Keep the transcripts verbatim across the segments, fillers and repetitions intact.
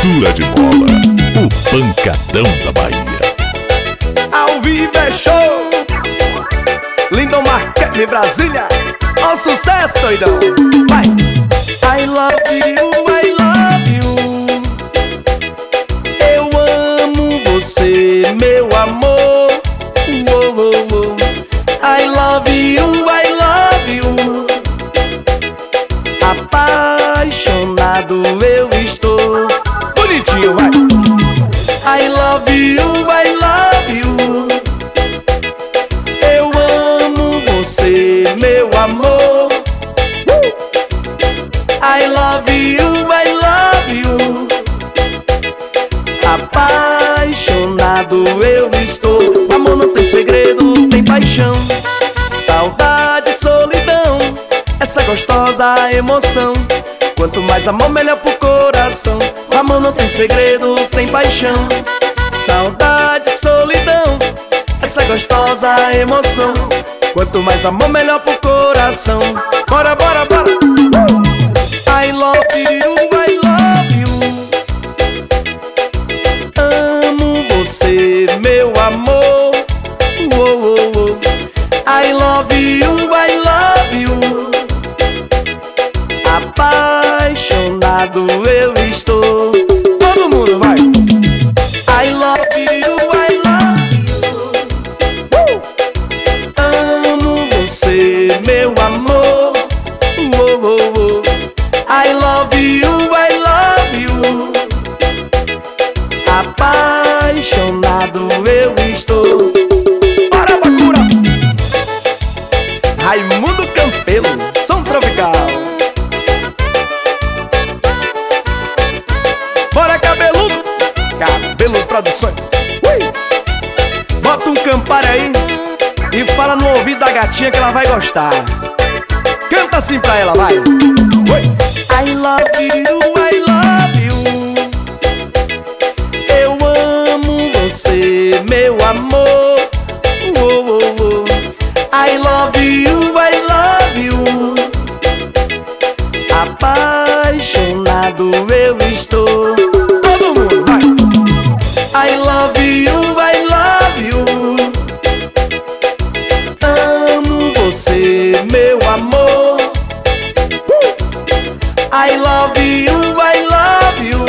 Cintura de bola, o pancadão da Bahia. Ao vivo é show, Lindon Marquete de Brasília. Ó sucesso, doidão. Vai. I love you, I love you. Eu amo você, meu amor. Uou, uou, uou. I love you, I love you. Apaixonado eu estou. Bonitinho, vai. I love you, I love you. Eu amo você, meu amor. I love you, I love you. Apaixonado eu estou. Amor não tem segredo, tem paixão. Saudade, solidão, essa gostosa emoção. Quanto mais amor, melhor pro coração. O amor não tem segredo, tem paixão. Saudade, solidão, essa gostosa emoção. Quanto mais amor, melhor pro coração. Bora, bora, bora. I love you, I love you. Amo você, meu amor. Uou, uou, uou. I love you, I love you. Apaixonado eu estou. Todo mundo vai. I love you, I love you. Amo você, meu amor. Uou, uou, uou. I love you, I love you. Apaixonado eu estou. Bora, Bacura! Raimundo Campelo, som tropical. Bora, Cabeludo! Cabelo Produções. Ui! Bota um Campari aí e fala no ouvido da gatinha que ela vai gostar. Canta assim pra ela, vai. Oi. I love you, I love you. Eu amo você, meu amor. Uou, uou, uou. I love you, I love you. Apaixonado eu estou. Todo mundo, vai. I love you, I love you. Amo você, meu amor. I love you, I love you.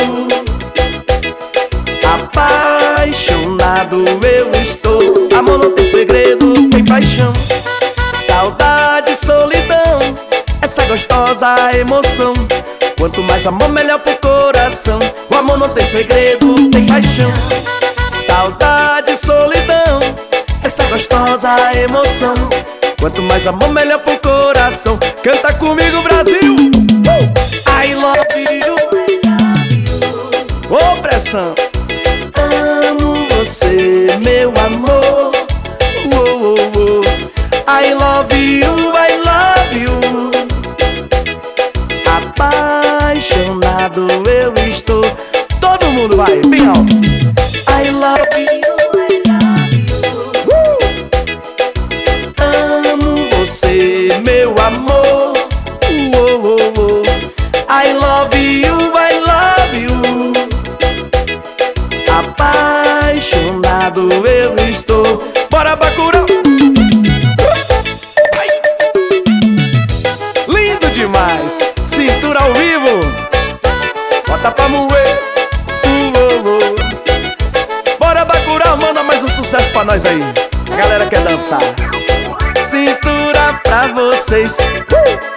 Apaixonado eu estou. Amor não tem segredo, tem paixão. Saudade, solidão, essa gostosa emoção. Quanto mais amor, melhor pro coração. O amor não tem segredo, tem paixão. Saudade, solidão, essa gostosa emoção. Quanto mais amor, melhor pro coração. Canta comigo, Brasil. uh! I love you, I love you. Ô, oh, pressão. Amo você, meu amor. Oh, oh, oh. I love you, I love you. Apaixonado eu estou. Todo mundo vai, bem alto. I love you, I love you. Amo você, meu amor. Oh, oh, oh. I love you, I love you. Apaixonado eu estou. Bora, Bacurau! Vai. Lindo demais! Cintura ao vivo! Bota pra moer! Uh, uh, uh. Bora, Bacurau! Manda mais um sucesso pra nós aí! A galera quer dançar! Cintura pra vocês! Uh.